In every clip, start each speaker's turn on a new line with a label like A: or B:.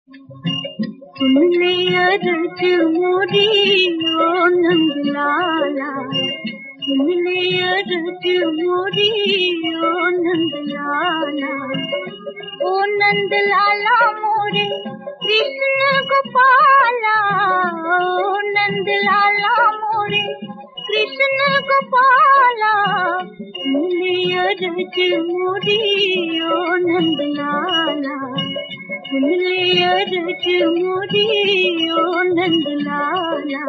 A: सुन ले अर्ज मोरी ओ नंदलाला, सुन ले अर्ज मोरी ओ नंदलाला, ओ नंदलाला मोरे कृष्ण गोपाला, ओ नंदलाला मोरे कृष्ण गोपाला, सुन ले अर्ज मोरी ओ नंदलाला, सुन ले अर्ज मोरी ओ नंदलाला।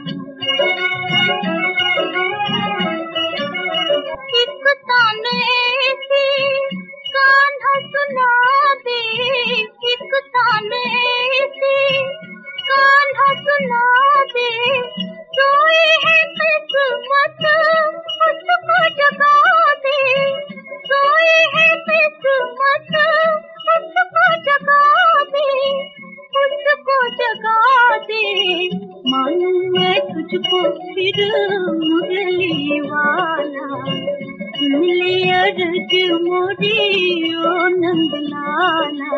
A: एक ताने से कान्हा सुना दे, एक ताने से कान्हा सुना दे, सोए है किस्मत उसको जगा दे, सोए है किस्मत उसको जगा दे, उसको जगा दे, मानूं मैं तुझको फिर मुरली वाला, सुन ले अर्ज मोरी ओ नंदलाला।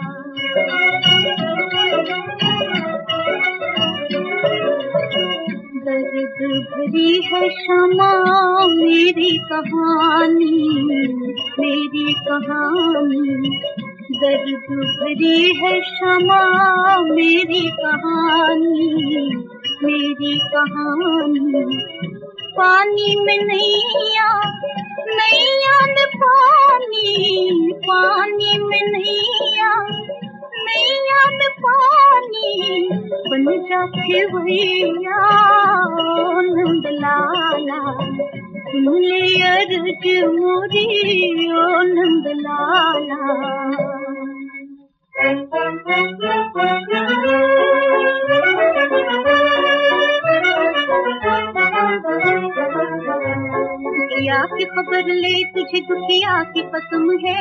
A: दर्द भरी है क्षमा मेरी कहानी, मेरी कहानी, दर्द भरी है क्षमा मेरी कहानी, मेरी कहानी, पानी में नैया, नैया में पानी, पानी में नैया, नैया में पानी, बन जा खेवैया ओ नंदलाला, सुन ले अर्ज मोरी ओ नंदलाला। दुखिया की खबर ले तुझे दुखिया की कसम है,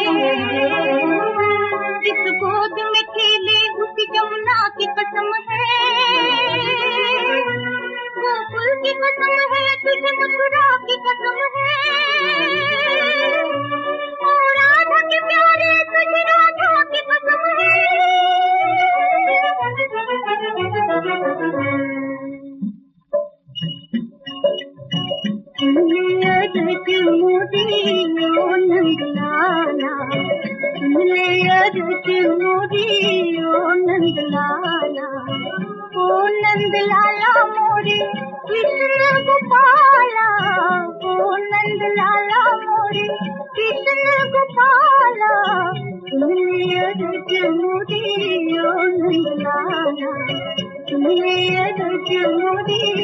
A: जिस गोद में खेले उसी जमुना की कसम है, गोकुल की कसम है तुझे मथुरा की कसम है, और राधा के प्यारे तुझे राधा की कसम है। सुन ले अर्ज मोरी ओ नंदलाला, सुन ले अर्ज मोरी ओ नंदलाला, ओ नंदलाला मोरे कृष्ण गोपाला, ओ नंदलाला मोरे कृष्ण गोपाला, सुन ले अर्ज मोरी ओ नंदलाला, सुन ले अर्ज मोरी